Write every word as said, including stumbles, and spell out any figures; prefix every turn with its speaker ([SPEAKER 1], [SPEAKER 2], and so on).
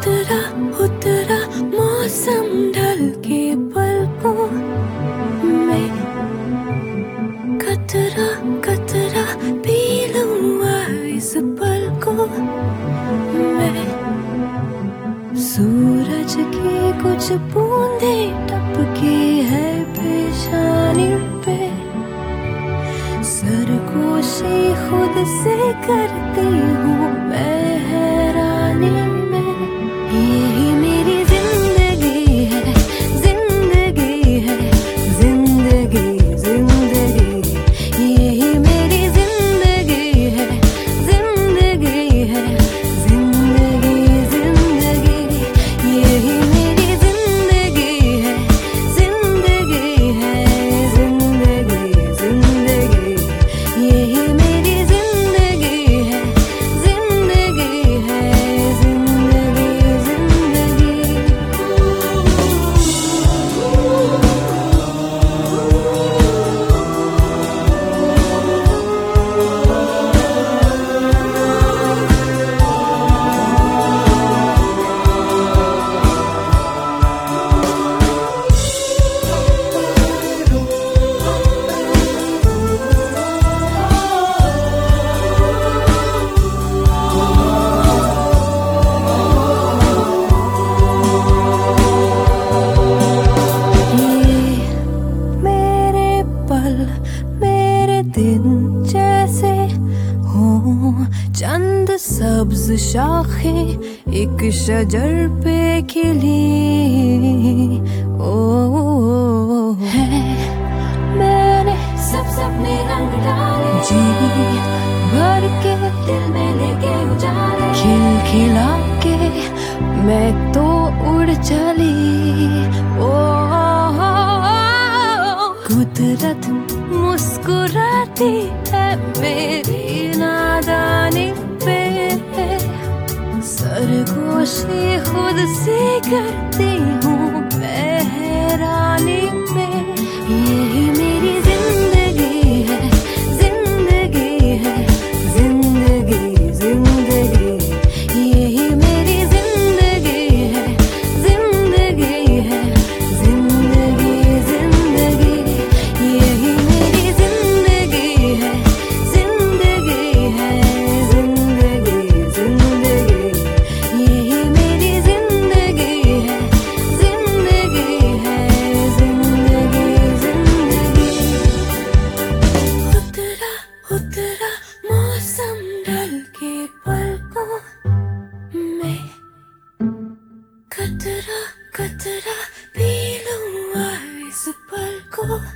[SPEAKER 1] उतरा उतरा मौसम ढल के पलकों में, कतरा कतरा पी लूंगा इस पल को मैं। सूरज की कुछ बूंदे टपके है पेशानी पे, सरगोशी खुद से करती हूँ मैं हैरानी में। यही मेरी जिंदगी है, जिंदगी है, जिंदगी जिंदगी। यही मेरी जिंदगी है, जिंदगी है, जिंदगी जिंदगी। यही मेरी जिंदगी है, जिंदगी है, जिंदगी जिंदगी। यही मेरी जिंदगी है, जिंदगी है, जिंदगी जिंदगी। मेरे दिन जैसे हो चंद सब्ज शाखें एक शजर पे खिली। ओ है मैंने सब सपने रंग डाले, जी भर के दिल में लेके उजाले। खिलखिला के मैं तो उड़ चली। ओ कुदरत मुस्कुराती है मेरी नादानी पे, सरगोशी खुद से करती हूँ मैं हैरानी में। यही मेरी जिंदगी है, जिंदगी है, जिंदगी जिंदगी। यही मेरी जिंदगी है, जिंदगी है, जिंदगी जिंदगी। यही मेरी जिंदगी है, जिंदगी है, जिंदगी जिंदगी। यही मेरी जिंदगी है, जिंदगी है, जिंदगी जिंदगी। उतरा उतरा मौसम ढल के पलकों में, कतरा कतरा पी लूंगा इस पल को।